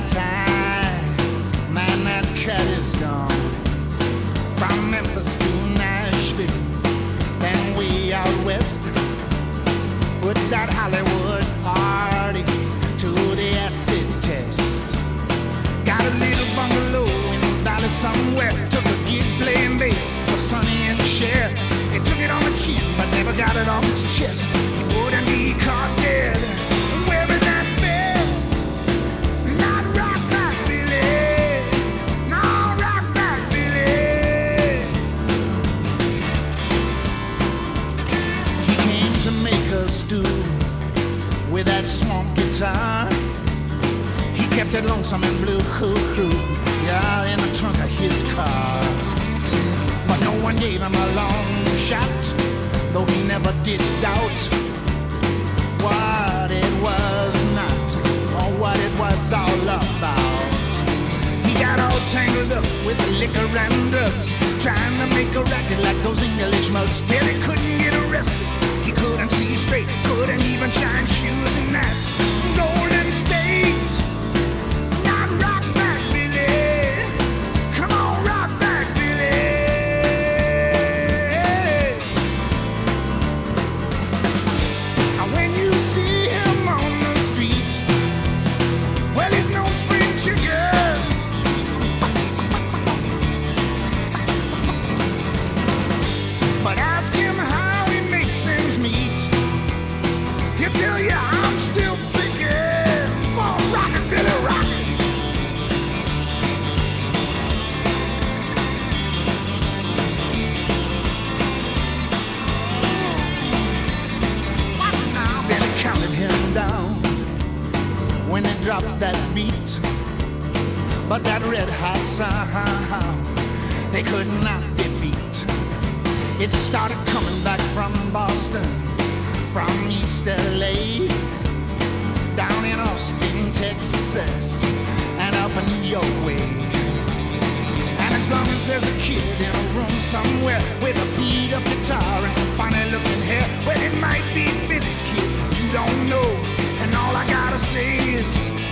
time. Man, that cat is gone. From Memphis to Nashville, then way out west, put that Hollywood party to the acid test. Got a little bungalow in the valley somewhere, took a gig playing bass for Sonny and Cher. He took it on the chin, but never got it off his chest. He wouldn't be caught dead wearing that vest. Not rock back Billy, no rock back Billy. He came to make us stew with that swamp guitar. He kept it lonesome and blue, yeah, in the trunk of his car. But no one gave him a long shot, though he never did doubt what it was not, or what it was all about. He got all tangled up with liquor and drugs, trying to make a racket like those English mugs, till he couldn't get arrested. He couldn't see straight, couldn't even shine shoes in that Golden State. Not rock back Billy, come on rock back Billy. And when you see him on the street, well, he's no spring chicken. But ask him how he makes ends meet, he'll tell you I'm still thinking, oh, rockin' Billy, rockin'. Watch it now. Then he counted him down when he dropped that beat, but that red hot sound they could not defeat. It started coming back from Boston, from East LA, down in Austin, Texas, and up in New York way. And as long as there's a kid in a room somewhere with a beat up guitar and some funny looking hair, well, it might be Billy's kid, you don't know. And all I gotta say is